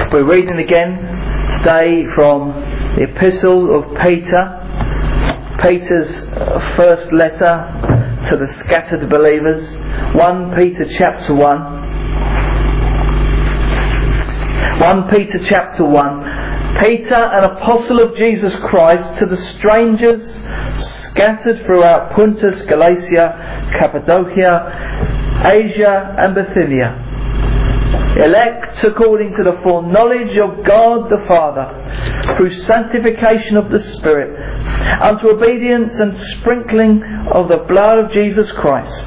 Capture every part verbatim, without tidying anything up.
We're reading again today from the Epistle of Peter, Peter's first letter to the scattered believers. First Peter chapter one. First Peter chapter one. Peter, an apostle of Jesus Christ, to the strangers scattered throughout Pontus, Galatia, Cappadocia, Asia and Bithynia, elect according to the foreknowledge of God the Father, through sanctification of the Spirit, unto obedience and sprinkling of the blood of Jesus Christ.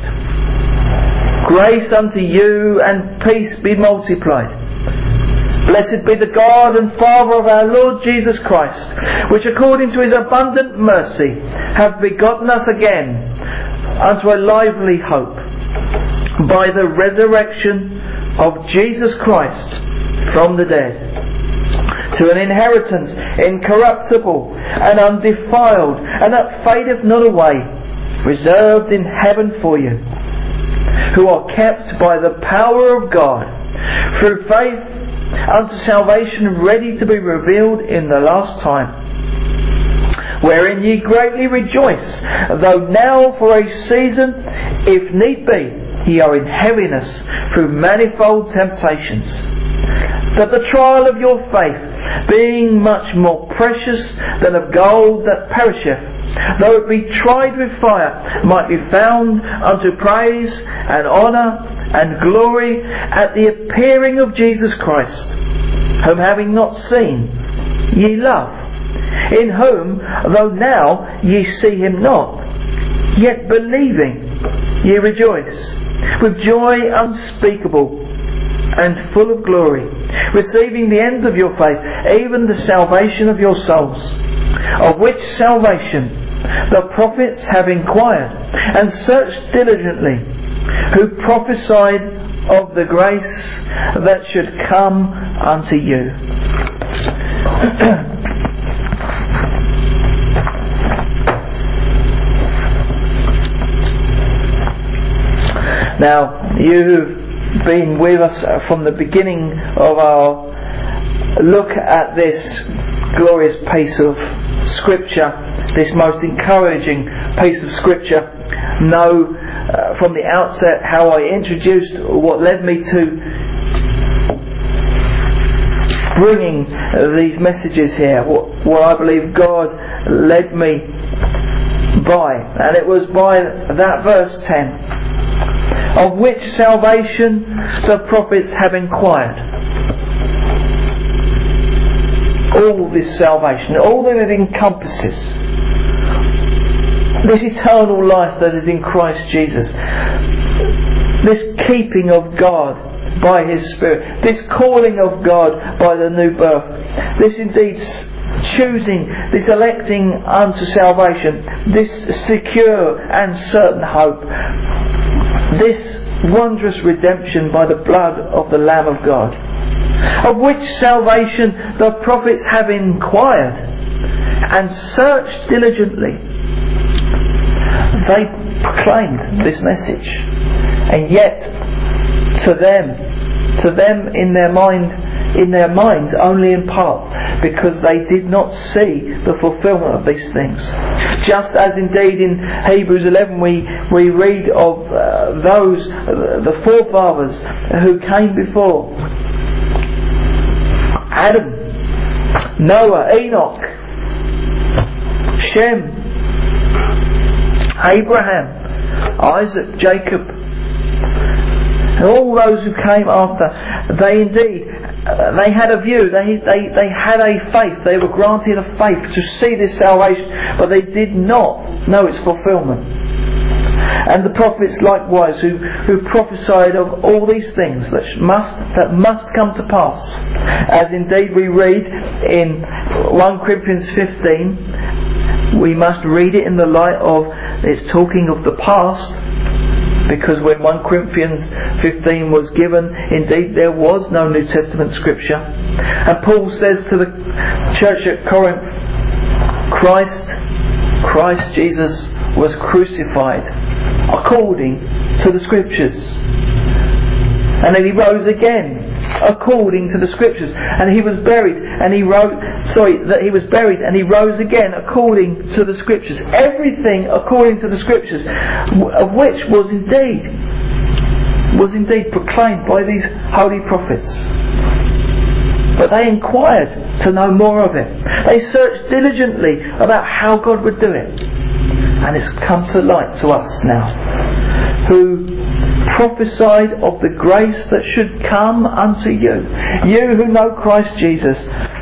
Grace unto you and peace be multiplied. Blessed be the God and Father of our Lord Jesus Christ, which according to His abundant mercy hath begotten us again unto a lively hope, by the resurrection of Jesus Christ from the dead, to an inheritance incorruptible and undefiled, and that fadeth not away, reserved in heaven for you, who are kept by the power of God through faith unto salvation, ready to be revealed in the last time, wherein ye greatly rejoice, though now for a season, if need be, ye are in heaviness through manifold temptations, that the trial of your faith, being much more precious than of gold that perisheth, though it be tried with fire, might be found unto praise and honour and glory at the appearing of Jesus Christ, whom having not seen, ye love, in whom, though now ye see Him not, yet believing ye rejoice, with joy unspeakable and full of glory, receiving the end of your faith, even the salvation of your souls, of which salvation the prophets have inquired and searched diligently, who prophesied of the grace that should come unto you. Now, you who've been with us from the beginning of our look at this glorious piece of Scripture, this most encouraging piece of Scripture, know uh, from the outset how I introduced what led me to bringing uh, these messages here, what, what I believe God led me by, and it was by that verse ten, of which salvation the prophets have inquired. All this salvation, all that it encompasses, this eternal life that is in Christ Jesus, this keeping of God by His Spirit, this calling of God by the new birth, this indeed choosing, this electing unto salvation, this secure and certain hope, this wondrous redemption by the blood of the Lamb of God, of which salvation the prophets have inquired and searched diligently. They proclaimed this message, and yet to them, to them in their mind, in their minds only in part, because they did not see the fulfilment of these things. Just as indeed in Hebrews eleven we, we read of uh, those, uh, the forefathers who came before Adam, Noah, Enoch, Shem, Abraham, Isaac, Jacob, and all those who came after. They indeed, uh, they had a view, they, they, they had a faith, they were granted a faith to see this salvation, but they did not know its fulfilment. And the prophets likewise, who, who prophesied of all these things that must that must come to pass, as indeed we read in First Corinthians fifteen. We must read it in the light of it's talking of the past, because when First Corinthians fifteen was given, indeed there was no New Testament scripture. And Paul says to the church at Corinth, Christ, Christ Jesus was crucified according to the scriptures, and then He rose again according to the Scriptures. And he was buried, and he wrote, sorry, that he was buried and he rose again according to the Scriptures. Everything according to the Scriptures, of which was indeed, was indeed proclaimed by these holy prophets. But they inquired to know more of it. They searched diligently about how God would do it. And it's come to light to us now, who prophesied of the grace that should come unto you. You who know Christ Jesus,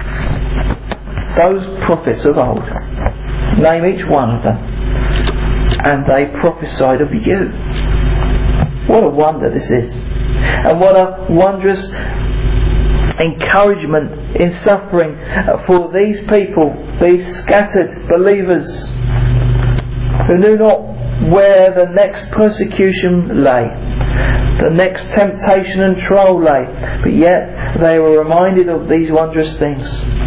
those prophets of old, name each one of them, and they prophesied of you. What a wonder this is, and what a wondrous encouragement in suffering for these people, these scattered believers who knew not where the next persecution lay, the next temptation and trial lay, but yet they were reminded of these wondrous things.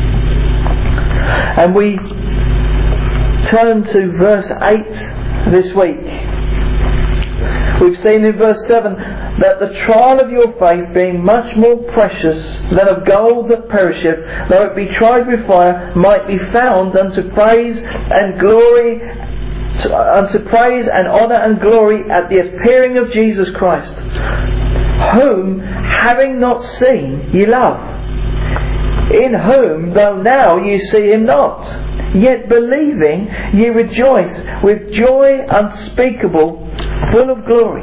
And we turn to verse eight this week. We've seen in verse seven that the trial of your faith, being much more precious than of gold that perisheth, though it be tried with fire, might be found unto praise and glory, to, unto praise and honour and glory at the appearing of Jesus Christ, whom, having not seen, ye love, in whom, though now ye see him not, yet believing ye rejoice with joy unspeakable, full of glory.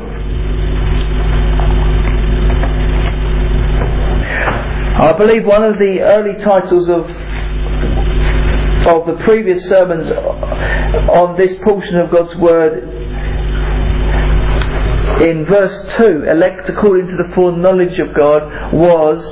I believe one of the early titles of of the previous sermons on this portion of God's Word, in verse two, elect according to the foreknowledge of God, was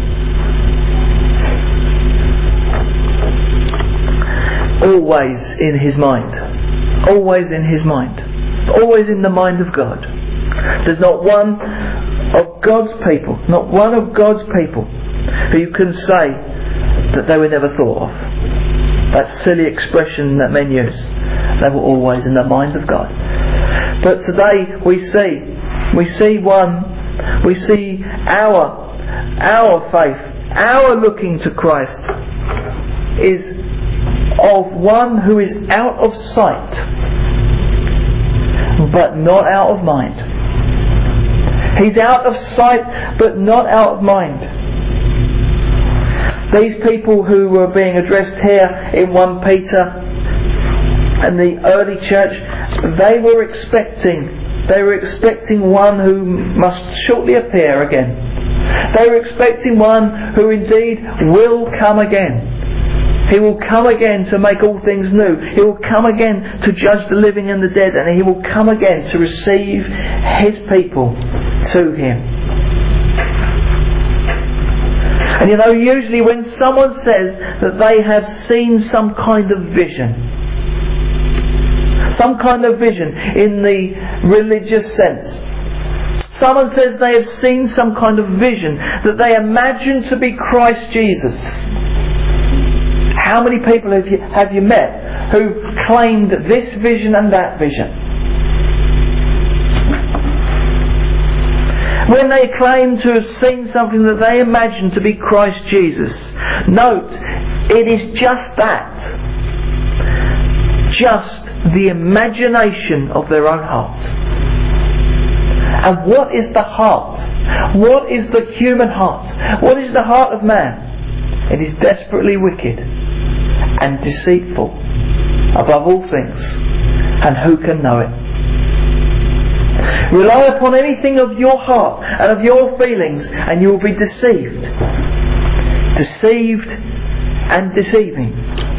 always in his mind. Always in his mind. Always in the mind of God. There's not one of God's people, not one of God's people who you can say that they were never thought of. That silly expression that men use. They were always in the mind of God. But today we see, we see one, we see our, our faith, our looking to Christ is of one who is out of sight, but not out of mind. He's out of sight, but not out of mind. These people who were being addressed here in First Peter and the early church, they were expecting, they were expecting one who must shortly appear again. They were expecting one who indeed will come again. He will come again to make all things new. He will come again to judge the living and the dead, and He will come again to receive His people to Him. And you know, usually when someone says that they have seen some kind of vision, some kind of vision in the religious sense, someone says they have seen some kind of vision that they imagine to be Christ Jesus. How many people have you, have you met who claimed this vision and that vision? When they claim to have seen something that they imagine to be Christ Jesus, note, it is just that. Just the imagination of their own heart. And what is the heart? What is the human heart? What is the heart of man? It is desperately wicked and deceitful above all things, and who can know it? Rely upon anything of your heart and of your feelings, and you will be deceived. Deceived and deceiving.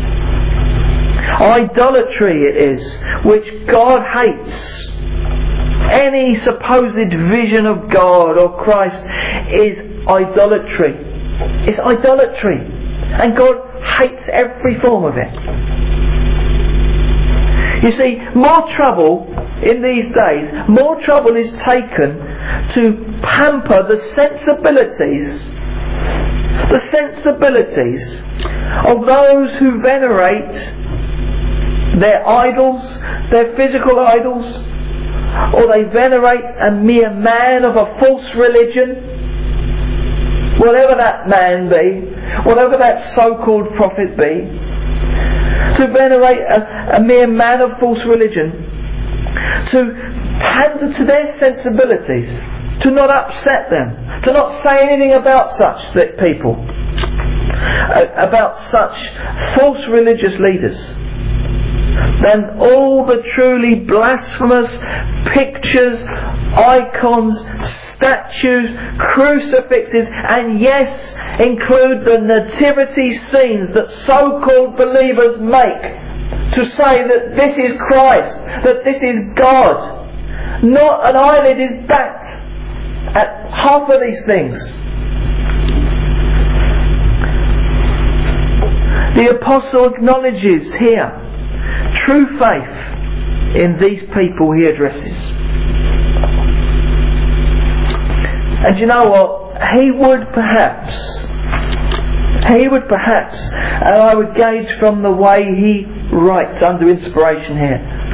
Idolatry it is, which God hates. Any supposed vision of God or Christ is idolatry. It's idolatry. And God hates every form of it. You see, more trouble in these days, more trouble is taken to pamper the sensibilities, the sensibilities of those who venerate their idols, their physical idols, or they venerate a mere man of a false religion, whatever that man be, whatever that so-called prophet be, to venerate a, a mere man of false religion, to pander to their sensibilities, to not upset them, to not say anything about such people, about such false religious leaders, then all the truly blasphemous pictures, icons, statues, crucifixes, and yes, include the nativity scenes that so-called believers make to say that this is Christ, that this is God. Not an eyelid is backed at half of these things. The apostle acknowledges here true faith in these people he addresses. And you know what? He would perhaps, he would perhaps, and I would gauge from the way he writes under inspiration here,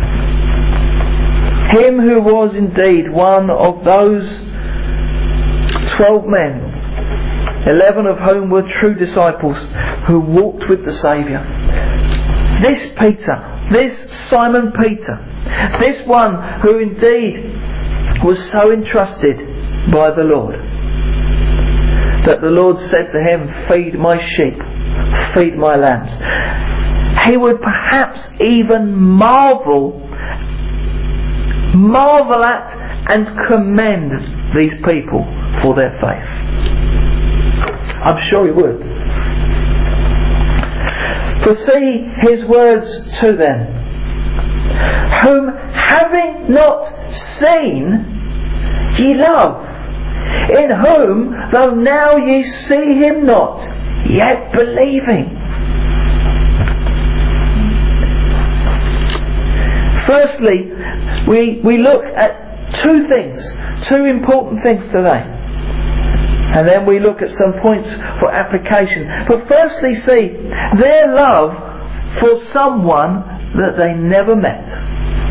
him who was indeed one of those twelve men, eleven of whom were true disciples who walked with the Saviour. This Peter, this Simon Peter, this one who indeed was so entrusted by the Lord that the Lord said to him, feed my sheep, feed my lambs. He would perhaps even marvel marvel at and commend these people for their faith. I'm sure he would. For see his words to them, whom having not seen ye love, in whom though now ye see him not, yet believing. Firstly, we, we look at two things, two important things today. And then we look at some points for application. But firstly, see their love for someone that they never met.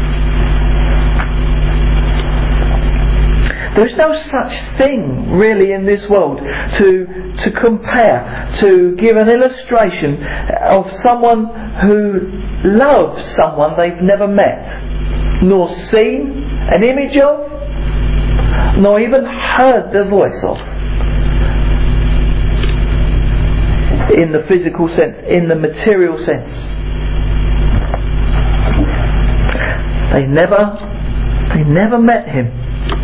There's no such thing really in this world to to compare, to give an illustration of someone who loves someone they've never met, nor seen an image of, nor even heard the voice of. In the physical sense, in the material sense. They never, they never met him.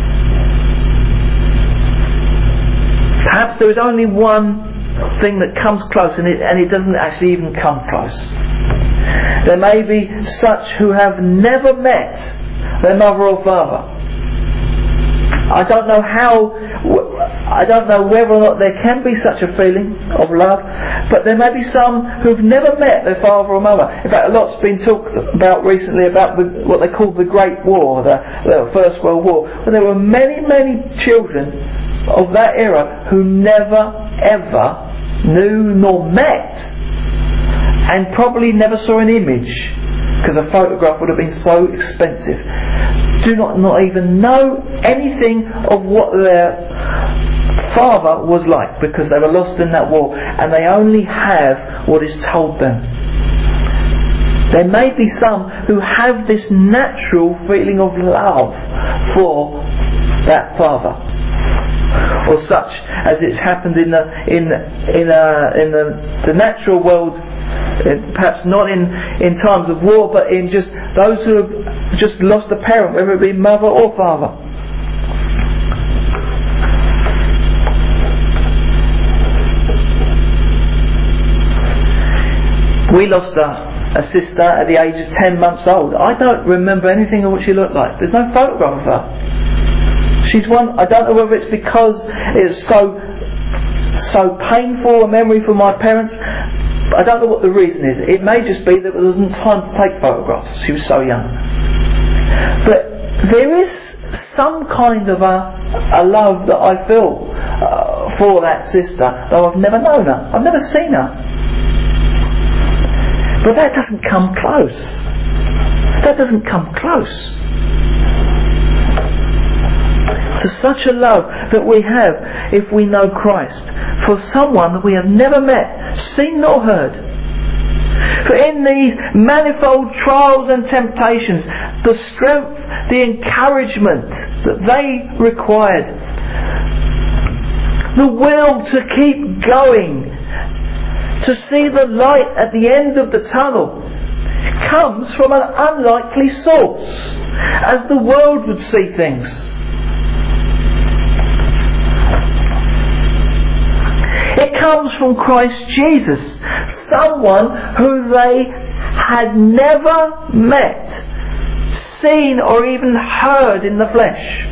Perhaps there is only one thing that comes close, and it, and it doesn't actually even come close. There may be such who have never met their mother or father. I don't know how, I don't know whether or not there can be such a feeling of love, but there may be some who've never met their father or mother. In fact, a lot's been talked about recently about the, what they call the Great War, the, the First World War, where there were many, many children of that era who never ever knew nor met, and probably never saw an image, because a photograph would have been so expensive. Do not not even know anything of what their father was like, because they were lost in that war, and they only have what is told them. There may be some who have this natural feeling of love for that father, or such as it's happened in the in in uh, in the, the natural world. Perhaps not in, in times of war, but in just those who have just lost a parent, whether it be mother or father. We lost a, a sister at the age of ten months old. I don't remember anything of what she looked like. There's no photograph of her. She's one, I don't know whether it's because it's so so painful a memory for my parents. I don't know what the reason is. It may just be that there wasn't time to take photographs. She was so young. But there is some kind of a, a love that I feel uh, for that sister, though I've never known her. I've never seen her. But that doesn't come close. That doesn't come close to such a love that we have if we know Christ for someone that we have never met, seen nor heard. For in these manifold trials and temptations, the strength, the encouragement that they required, the will to keep going, to see the light at the end of the tunnel, comes from an unlikely source, as the world would see things. It comes from Christ Jesus, someone who they had never met, seen or even heard in the flesh.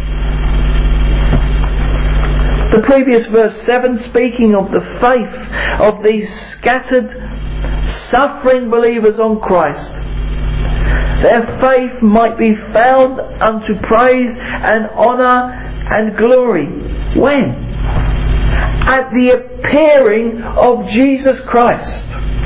The previous verse seven, speaking of the faith of these scattered, suffering believers on Christ, their faith might be found unto praise and honour and glory. When? At the appearing of Jesus Christ.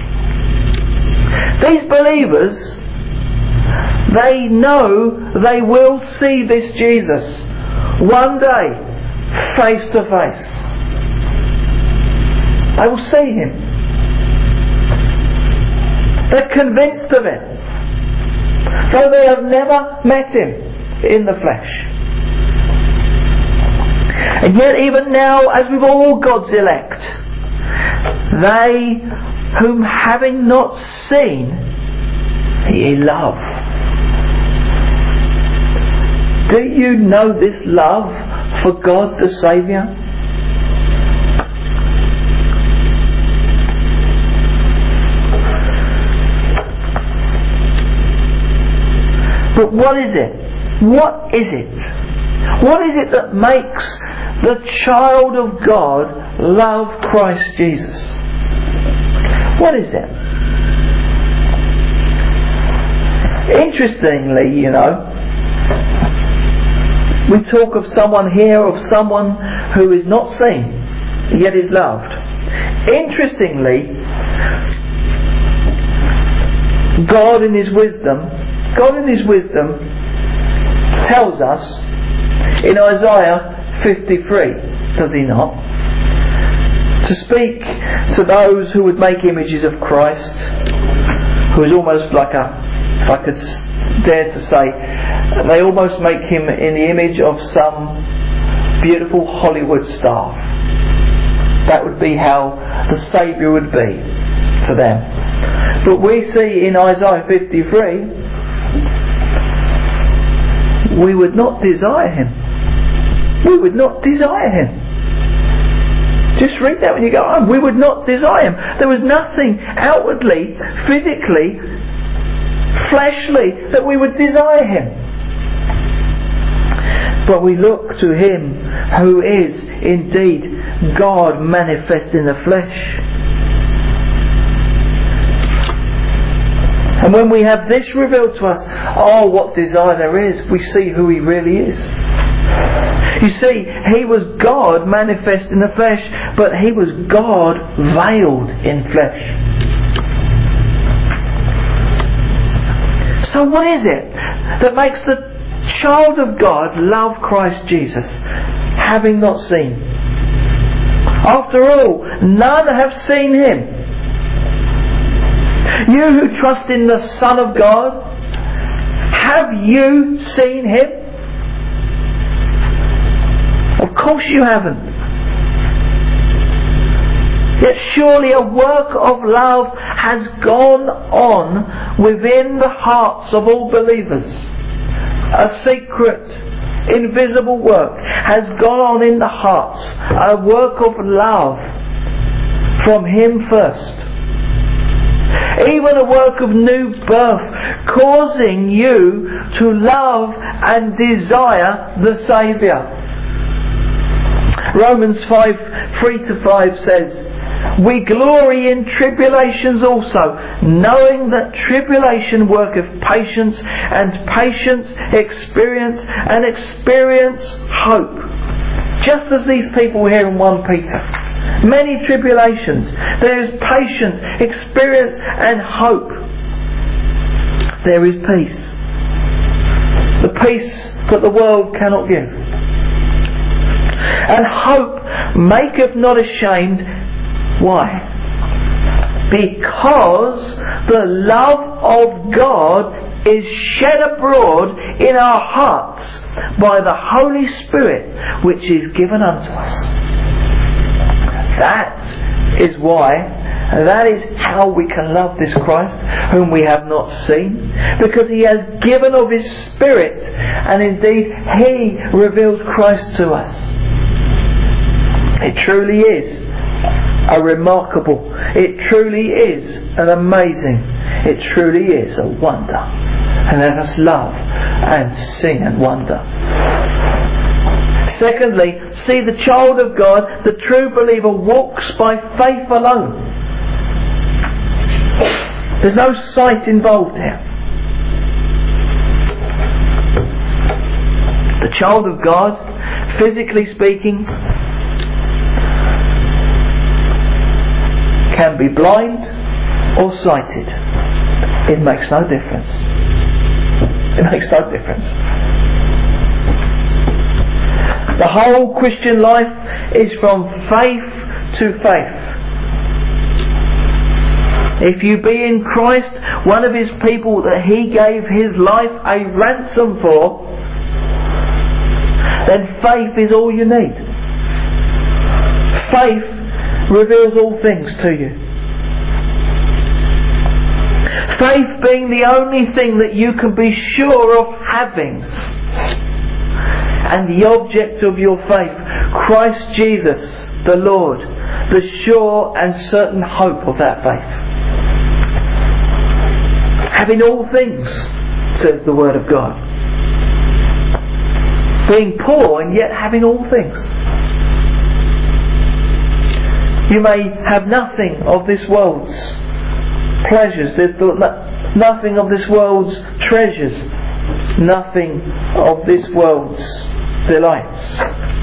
These believers, they know they will see this Jesus one day, face to face. They will see Him. They're convinced of it, though they have never met Him in the flesh. And yet even now, as with all God's elect, they whom having not seen, ye love. Do you know this love for God the Saviour? But what is it? What is it? What is it that makes the child of God love Christ Jesus? What is it? Interestingly, you know, we talk of someone here, of someone who is not seen, yet is loved. Interestingly, God in His wisdom, God in His wisdom tells us in Isaiah fifty-three, does He not? To speak to those who would make images of Christ, who is almost like a, if I could dare to say, they almost make Him in the image of some beautiful Hollywood star. That would be how the Saviour would be to them. But we see in Isaiah fifty-three, we would not desire Him. We would not desire Him. Just read that when you go home. We would not desire Him. There was nothing outwardly, physically, fleshly that we would desire Him. But we look to Him who is indeed God manifest in the flesh. And when we have this revealed to us, oh, what desire there is, we see who He really is. You see, He was God manifest in the flesh, but He was God veiled in flesh. So what is it that makes the child of God love Christ Jesus, having not seen? After all, none have seen Him. You who trust in the Son of God, have you seen Him? Of course you haven't. Yet surely a work of love has gone on within the hearts of all believers. A secret, invisible work has gone on in the hearts. A work of love from Him first. Even a work of new birth, causing you to love and desire the Saviour. Romans five, three to five says, we glory in tribulations also, knowing that tribulation worketh patience, and patience experience, and experience hope. Just as these people here in First Peter. Many tribulations. There is patience, experience and hope. There is peace. The peace that the world cannot give. And hope maketh not ashamed. Why? Because the love of God is shed abroad in our hearts by the Holy Spirit which is given unto us. That is why, that is how we can love this Christ whom we have not seen, because He has given of His Spirit, and indeed He reveals Christ to us. It truly is a remarkable, it truly is an amazing, it truly is a wonder. And let us love and sing and wonder. Secondly, see, the child of God, the true believer, walks by faith alone. There's no sight involved here. The child of God, physically speaking, can be blind or sighted. It makes no difference. It makes no difference. The whole Christian life is from faith to faith. If you be in Christ, one of His people that He gave His life a ransom for, then faith is all you need. Faith reveals all things to you. Faith being the only thing that you can be sure of having. And the object of your faith, Christ Jesus, the Lord, the sure and certain hope of that faith. Having all things, says the Word of God. Being poor and yet having all things. You may have nothing of this world's pleasures. There's nothing of this world's treasures. Nothing of this world's delights.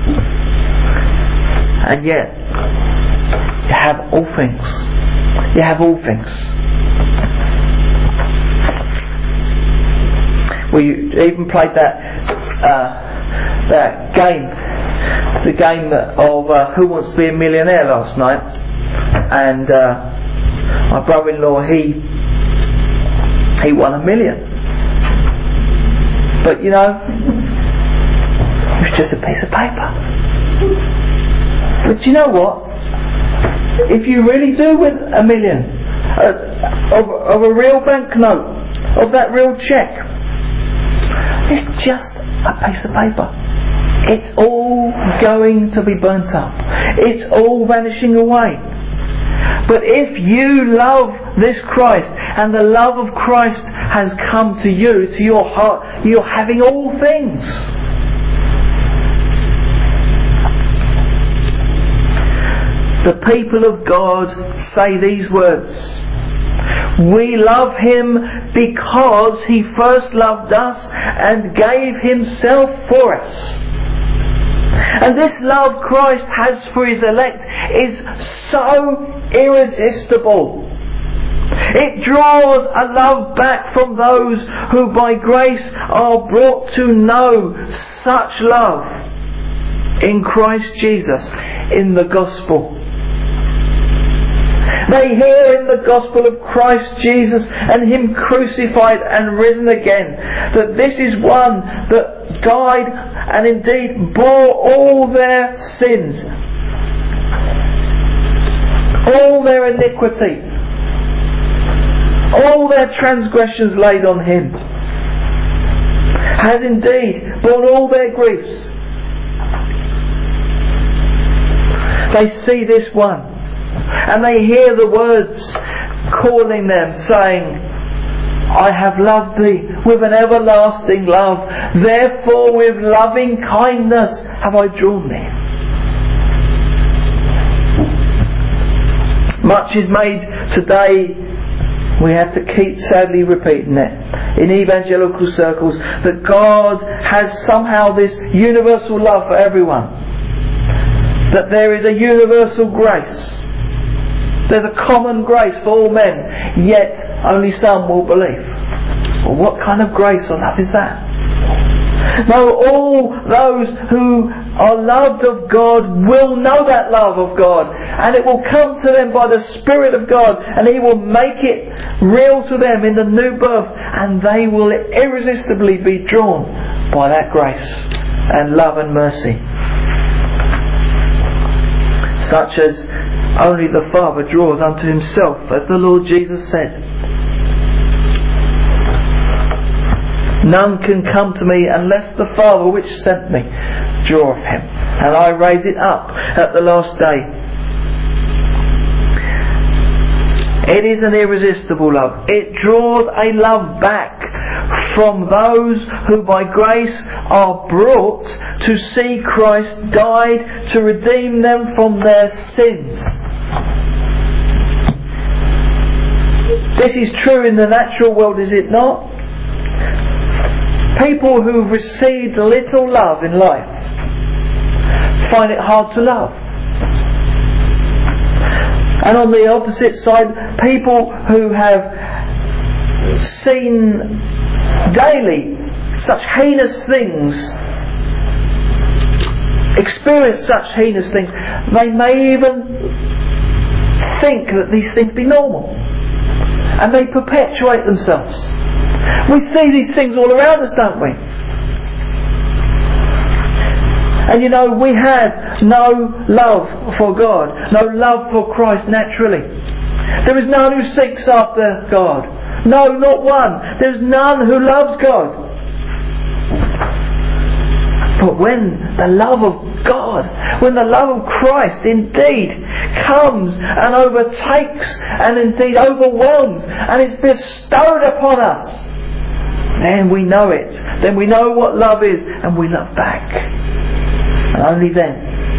And yet, you have all things. You have all things. We even played that uh, that game, the game of uh, Who Wants to Be a Millionaire last night, and uh, my brother-in-law he he won a million, but you know, it was just a piece of paper. But you know what? If you really do win a million uh, of, of a real banknote, of that real cheque, it's just a piece of paper. It's all going to be burnt up. It's all vanishing away. But if you love this Christ, and the love of Christ has come to you, to your heart, you're having all things. The people of God say these words: we love Him because He first loved us and gave Himself for us. And this love Christ has for His elect is so irresistible. It draws a love back from those who by grace are brought to know such love in Christ Jesus in the gospel. They hear in the gospel of Christ Jesus and Him crucified and risen again that this is one that died and indeed bore all their sins, all their iniquity, all their transgressions laid on Him, has indeed borne all their griefs. They see this one, and they hear the words calling them, saying, I have loved thee with an everlasting love, therefore with loving kindness have I drawn thee. Much is made today, we have to keep sadly repeating it, in evangelical circles, that God has somehow this universal love for everyone. That there is a universal grace. There's a common grace for all men, yet only some will believe. Well, what kind of grace or love is that? No, all those who are loved of God will know that love of God, and it will come to them by the Spirit of God, and He will make it real to them in the new birth, and they will irresistibly be drawn by that grace and love and mercy, such as only the Father draws unto Himself, as the Lord Jesus said. None can come to me unless the Father which sent me draweth him, and I raise it up at the last day. It is an irresistible love. It draws a love back from those who by grace are brought to see Christ died to redeem them from their sins. This is true in the natural world, is it not? People who've received little love in life find it hard to love. And on the opposite side, people who have seen daily such heinous things, experience such heinous things, they may even think that these things be normal, and they perpetuate themselves. We see these things all around us, don't we? And you know, we have no love for God, no love for Christ naturally. There is none who seeks after God. No, not one. There is none who loves God. But when the love of God, when the love of Christ indeed comes and overtakes and indeed overwhelms and is bestowed upon us, then we know it. Then we know what love is, and we love back. And only then.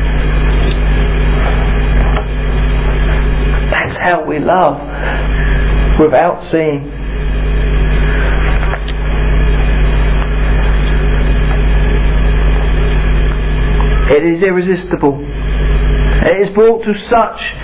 That's how we love without seeing. It is irresistible. It is brought to such.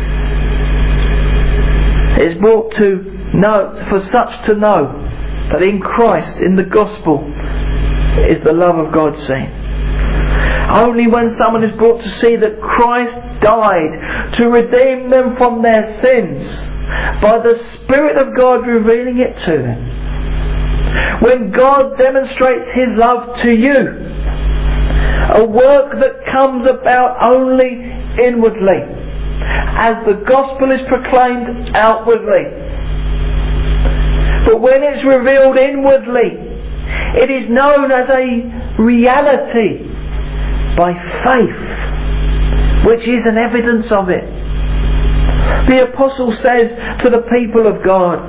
It is brought to know, for such to know that in Christ, in the gospel, is the love of God seen. Only when someone is brought to see that Christ died to redeem them from their sins, by the Spirit of God revealing it to them. When God demonstrates His love to you, a work that comes about only inwardly, as the gospel is proclaimed outwardly. But when it's revealed inwardly, it is known as a reality by faith, which is an evidence of it. The apostle says to the people of God,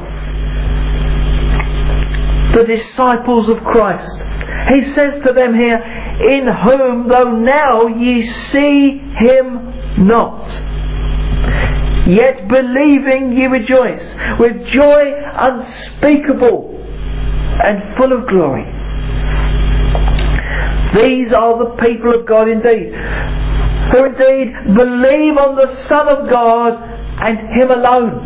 the disciples of Christ, he says to them here, in whom though now ye see Him not, yet believing ye rejoice with joy unspeakable and full of glory. These are the people of God indeed, who indeed believe on the Son of God and Him alone.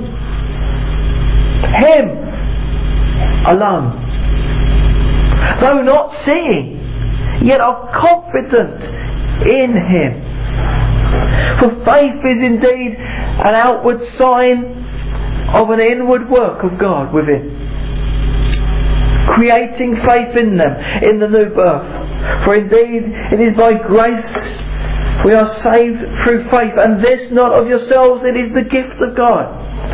Him alone. Though not seeing, yet are confident in Him. For faith is indeed an outward sign of an inward work of God within, creating faith in them in the new birth. For indeed it is by grace we are saved through faith, and this not of yourselves, it is the gift of God.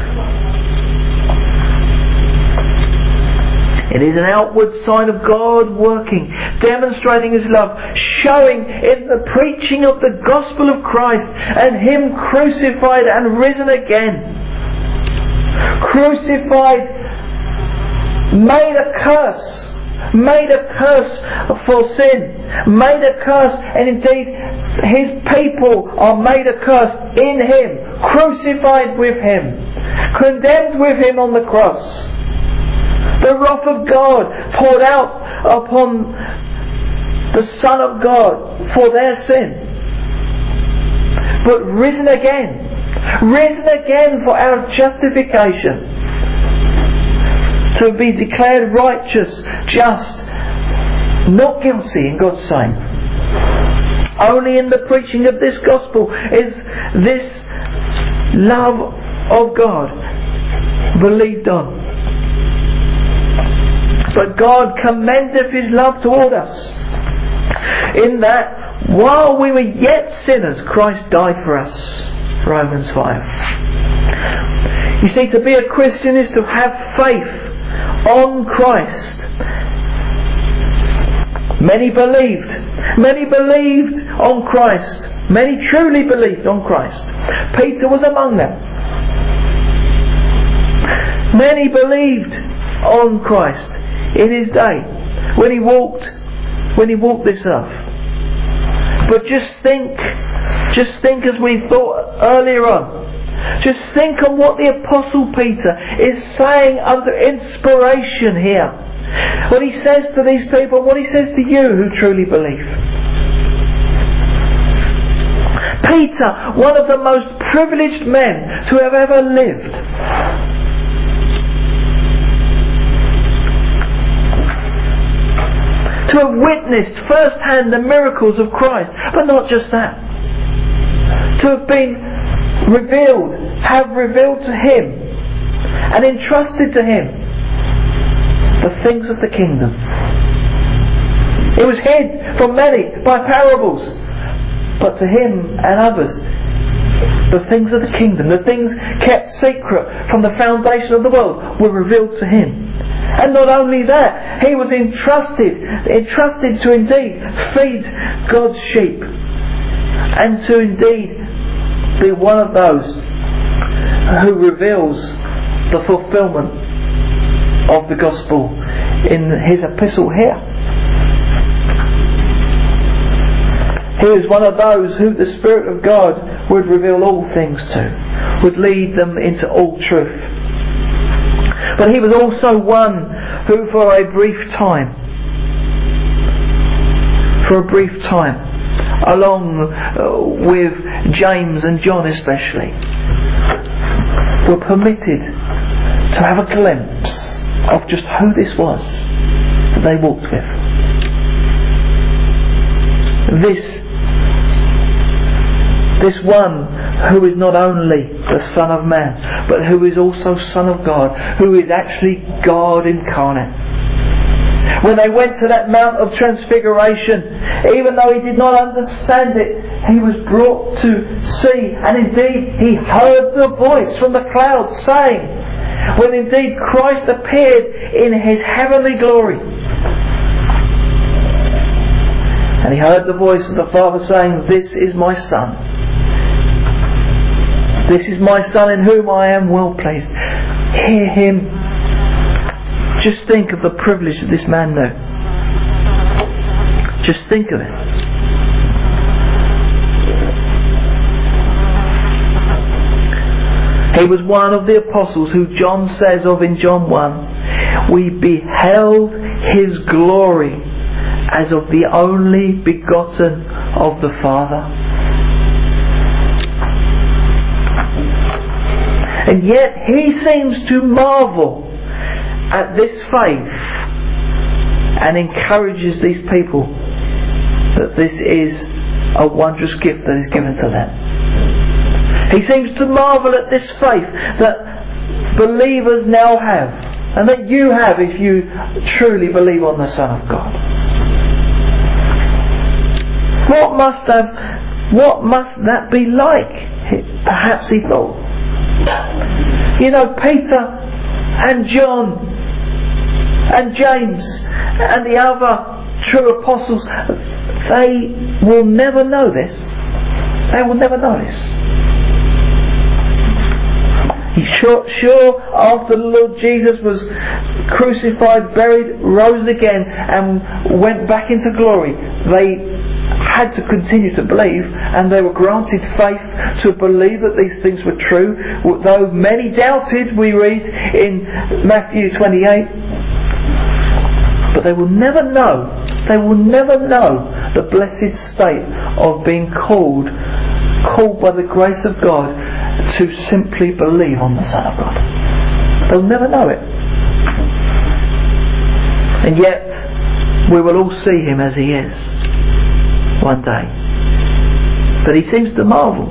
It is an outward sign of God working, demonstrating His love, showing in the preaching of the gospel of Christ and Him crucified and risen again. Crucified, made a curse, made a curse for sin, made a curse, and indeed His people are made a curse in Him, crucified with Him, condemned with Him on the cross. The wrath of God poured out upon the Son of God for their sin. But risen again. Risen again for our justification. To be declared righteous, just, not guilty in God's sight. Only in the preaching of this gospel is this love of God believed on. But God commendeth His love toward us, in that while we were yet sinners, Christ died for us. Romans five. You see, to be a Christian is to have faith on Christ. Many believed. Many believed on Christ. Many truly believed on Christ. Peter was among them. Many believed on Christ in his day when he walked when he walked this earth. But just think, just think as we thought earlier on, just think on what the Apostle Peter is saying under inspiration here. What he says to these people, what he says to you who truly believe. Peter, one of the most privileged men to have ever lived, to have witnessed firsthand the miracles of Christ, but not just that, to have been revealed, have revealed to him and entrusted to him the things of the kingdom. It was hid from many by parables, but to him and others, the things of the kingdom, the things kept secret from the foundation of the world, were revealed to him. And not only that, he was entrusted, entrusted to indeed feed God's sheep, and to indeed be one of those who reveals the fulfilment of the gospel in his epistle here. He was one of those who the Spirit of God would reveal all things to, would lead them into all truth. But he was also one who for a brief time, for a brief time, along uh, with James and John especially, were permitted to have a glimpse of just who this was that they walked with. This This one who is not only the Son of Man, but who is also Son of God, who is actually God incarnate. When they went to that Mount of Transfiguration, even though he did not understand it, he was brought to see, and indeed he heard the voice from the clouds saying, when indeed Christ appeared in his heavenly glory, and he heard the voice of the Father saying, "This is my Son. This is my Son in whom I am well pleased." Hear him. Just think of the privilege that this man knew. Just think of it. He was one of the apostles who John says of in John one, "We beheld his glory as of the only begotten of the Father." And yet he seems to marvel at this faith and encourages these people that this is a wondrous gift that is given to them. He seems to marvel at this faith that believers now have, and that you have if you truly believe on the Son of God. What must have, what must that be like? Perhaps he thought. You know, Peter and John and James and the other true apostles, they will never know this. They will never know this. Sure, sure, after the Lord Jesus was crucified, buried, rose again and went back into glory, they had to continue to believe, and they were granted faith to believe that these things were true, though many doubted, we read in Matthew twenty-eight. But they will never know, they will never know the blessed state of being called, called by the grace of God to simply believe on the Son of God. They'll never know it. And yet, we will all see him as he is one day. But he seems to marvel.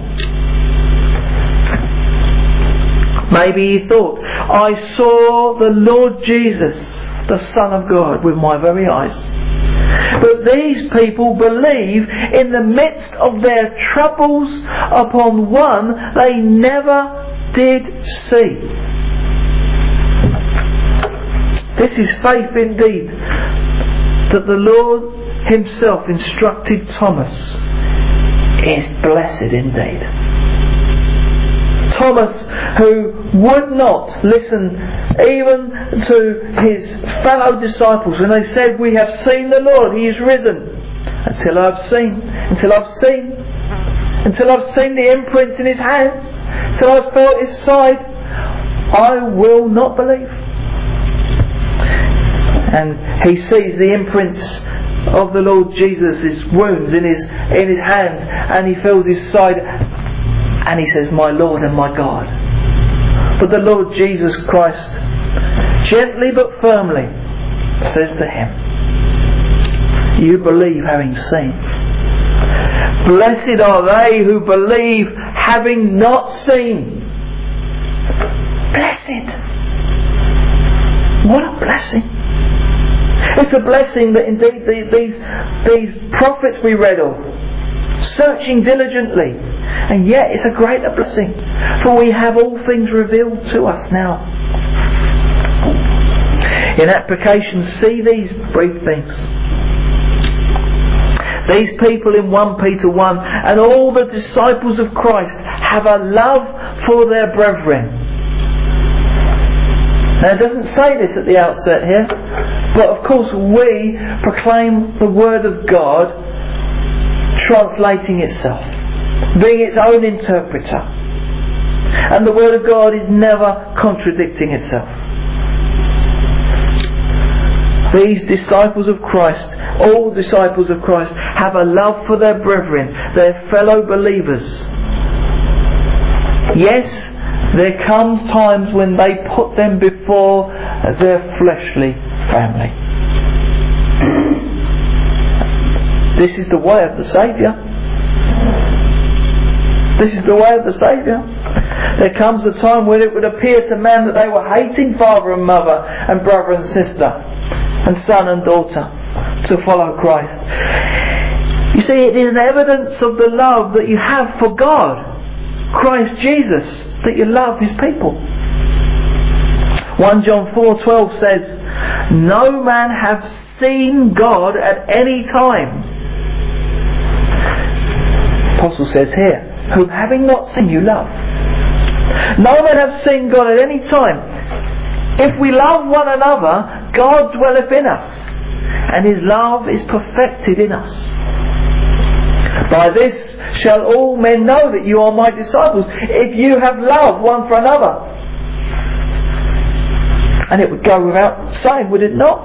Maybe he thought, I saw the Lord Jesus, the Son of God, with my very eyes. But these people believe in the midst of their troubles upon one they never did see. This is faith indeed, that the Lord himself instructed Thomas is blessed indeed. Thomas, who would not listen even to his fellow disciples when they said, we have seen the Lord, he is risen. Until I've seen, until I've seen, until I've seen the imprints in his hands, until I've felt his side, I will not believe. And he sees the imprints of the Lord Jesus, his wounds in his in his hands, and he feels his side, and he says, my Lord and my God. But the Lord Jesus Christ, gently but firmly, says to him, you believe having seen. Blessed are they who believe having not seen. Blessed. What a blessing. It's a blessing that indeed these, these prophets we read of, searching diligently, and yet it's a greater blessing, for we have all things revealed to us now. In application, see these brief things. These people in First Peter one and all the disciples of Christ have a love for their brethren. Now it doesn't say this at the outset here, but of course we proclaim the Word of God translating itself, being its own interpreter. And the Word of God is never contradicting itself. These disciples of Christ, all disciples of Christ, have a love for their brethren, their fellow believers. Yes, there comes times when they put them before their fleshly family. This is the way of the Saviour. This is the way of the Saviour. There comes a time when it would appear to man that they were hating father and mother and brother and sister and son and daughter to follow Christ. You see, it is an evidence of the love that you have for God, Christ Jesus, that you love His people. First John four twelve says, no man hath seen God at any time. Apostle says here, who having not seen you love. No man hath seen God at any time. If we love one another, God dwelleth in us, and His love is perfected in us. By this shall all men know that you are my disciples, if you have love one for another. And it would go without saying, would it not?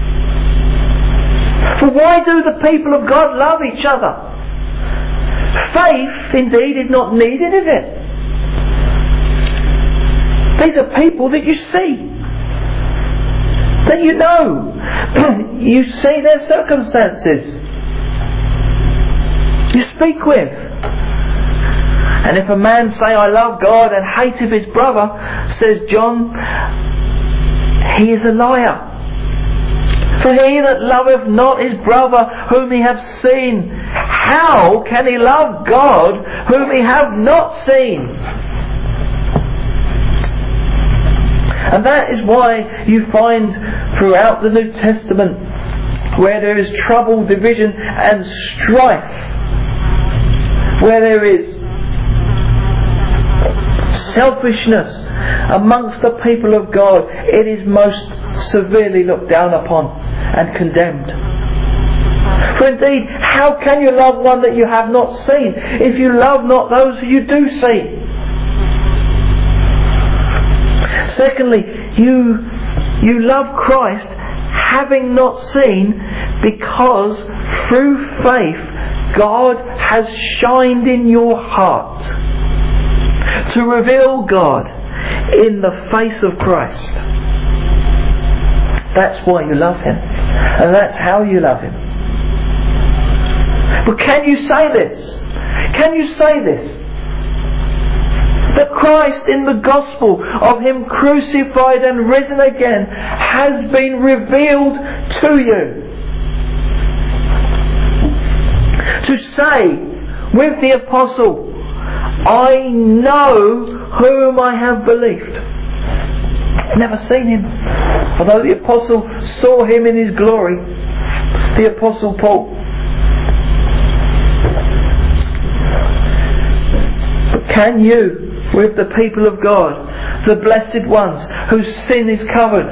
For why do the people of God love each other? Faith, indeed, is not needed, is it? These are people that you see, that you know. You see their circumstances. You speak with. And if a man say, I love God, and hateth his brother, says John, he is a liar. For he that loveth not his brother whom he hath seen, how can he love God whom he hath not seen? And that is why you find throughout the New Testament, where there is trouble, division and strife, where there is selfishness amongst the people of God, it is most severely looked down upon and condemned. For indeed, how can you love one that you have not seen, if you love not those who you do see? Secondly, you you love Christ having not seen, because through faith God has shined in your heart to reveal God in the face of Christ. That's why you love Him, and that's how you love Him. But can you say this? Can you say this? That Christ in the gospel of Him crucified and risen again has been revealed to you. To say with the apostle, I know whom I have believed. Never seen Him. Although the apostle saw Him in His glory. The apostle Paul. But can you, with the people of God, the blessed ones whose sin is covered,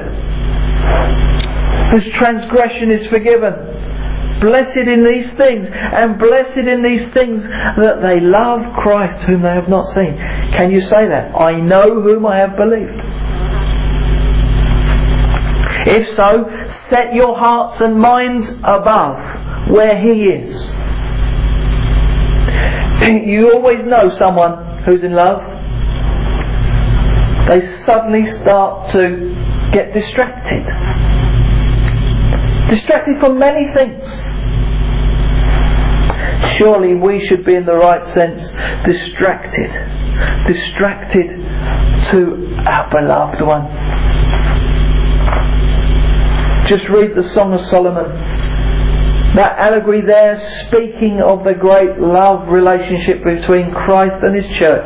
whose transgression is forgiven, blessed in these things, and blessed in these things that they love Christ whom they have not seen. Can you say that? I know whom I have believed. If so, set your hearts and minds above where He is. You always know someone who's in love. They suddenly start to get distracted. Distracted from many things. Surely we should be, in the right sense, distracted. Distracted to our beloved one. Just read the Song of Solomon. That allegory there speaking of the great love relationship between Christ and His church.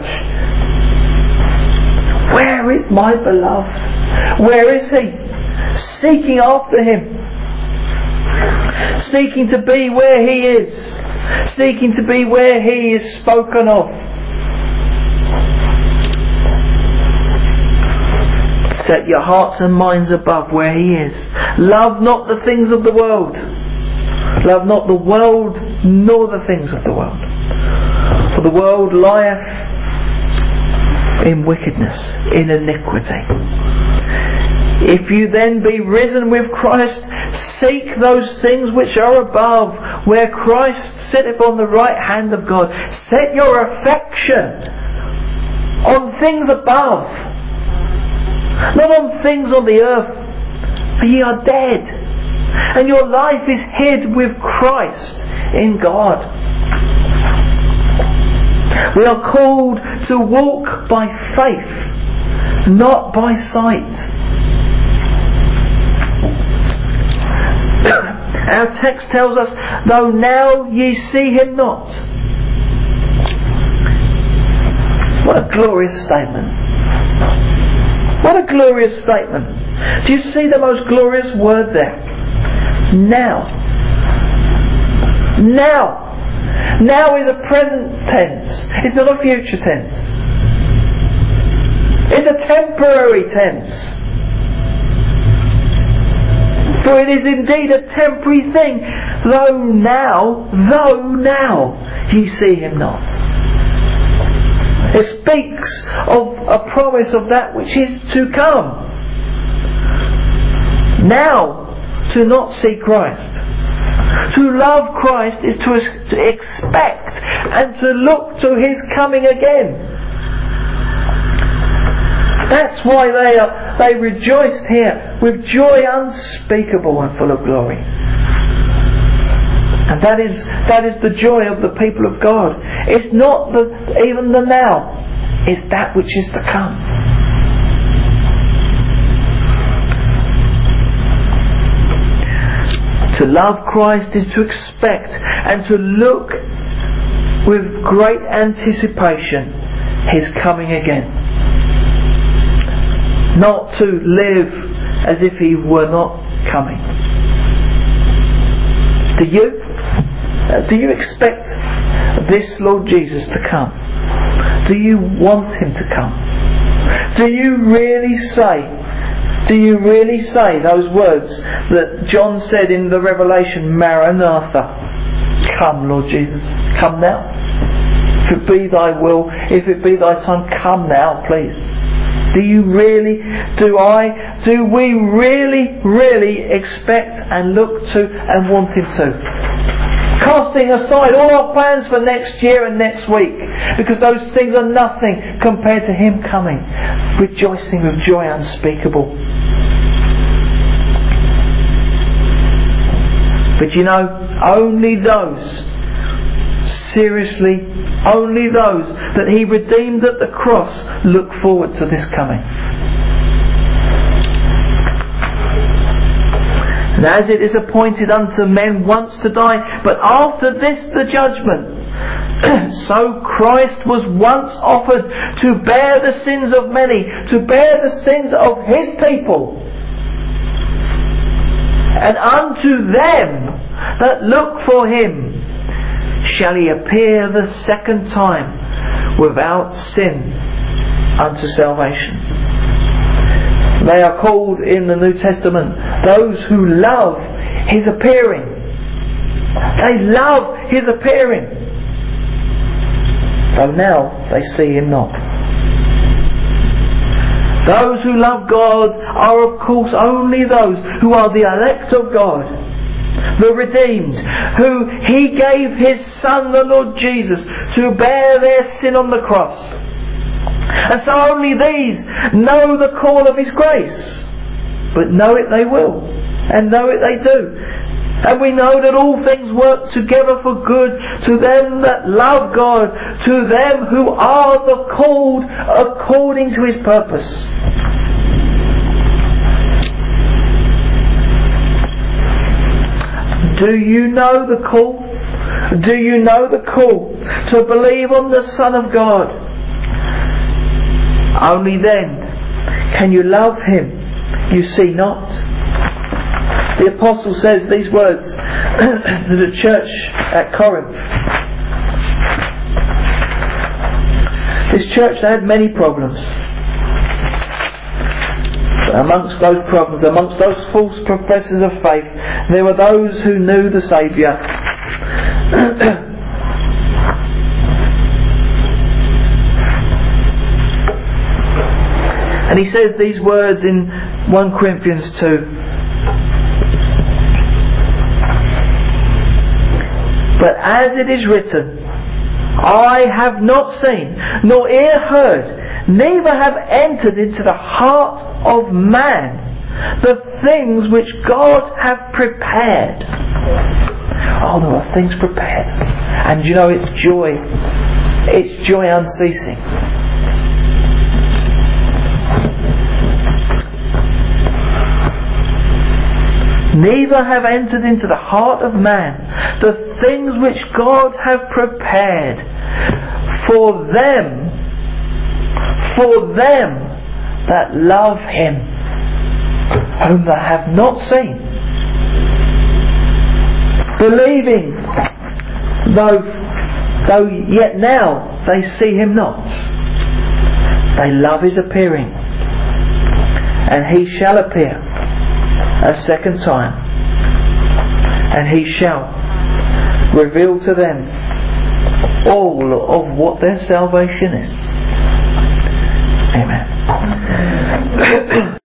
Where is my beloved? Where is He? Seeking after Him. Seeking to be where He is. Seeking to be where He is spoken of. Set your hearts and minds above where He is. Love not the things of the world. Love not the world nor the things of the world. For the world lieth in wickedness, in iniquity. If you then be risen with Christ, seek those things which are above, where Christ sitteth on the right hand of God. Set your affection on things above, not on things on the earth, for ye are dead, and your life is hid with Christ in God. We are called to walk by faith, not by sight. Our text tells us, though now ye see Him not. What a glorious statement. What a glorious statement. Do you see the most glorious word there? Now. Now. Now is a present tense. It's not a future tense. It's a temporary tense. For it is indeed a temporary thing. Though now, though now, ye see Him not. It speaks of a promise of that which is to come. Now, to not see Christ. To love Christ is to, to expect and to look to His coming again. That's why they are, they rejoiced here with joy unspeakable and full of glory. And that is that is the joy of the people of God. It's not the, even the now. It's that which is to come. To love Christ is to expect and to look with great anticipation His coming again. Not to live as if He were not coming. Do you? Uh, do you expect this Lord Jesus to come? Do you want Him to come? Do you really say, do you really say those words that John said in the Revelation, Maranatha, come Lord Jesus, come now. If it be Thy will, if it be Thy time, come now please. Do you really, do I, do we really, really expect and look to and want Him to? Casting aside all our plans for next year and next week, because those things are nothing compared to Him coming, rejoicing with joy unspeakable. But you know, only those seriously, only those that He redeemed at the cross look forward to this coming. And as it is appointed unto men once to die, but after this the judgment, so Christ was once offered to bear the sins of many, to bear the sins of His people. And unto them that look for Him shall He appear the second time without sin unto salvation. They are called in the New Testament those who love His appearing. They love His appearing, though now they see Him not. Those who love God are of course only those who are the elect of God, the redeemed, who He gave His Son, the Lord Jesus, to bear their sin on the cross. And so only these know the call of His grace, but know it they will, and know it they do. And we know that all things work together for good to them that love God, to them who are the called according to His purpose. Do you know the call? Do you know the call to believe on the Son of God? Only then can you love Him you see not. The Apostle says these words to the church at Corinth. This church had many problems. But amongst those problems, amongst those false professors of faith, there were those who knew the Saviour. And he says these words in First Corinthians two. But as it is written, I have not seen, nor ear heard, neither have entered into the heart of man the things which God hath prepared. Oh, there are things prepared. And you know, it's joy. It's joy unceasing. Neither have entered into the heart of man the things which God hath prepared for them, for them that love Him, whom they have not seen. Believing, though, though yet now they see Him not. They love His appearing, and He shall appear a second time, and He shall reveal to them all of what their salvation is. Amen.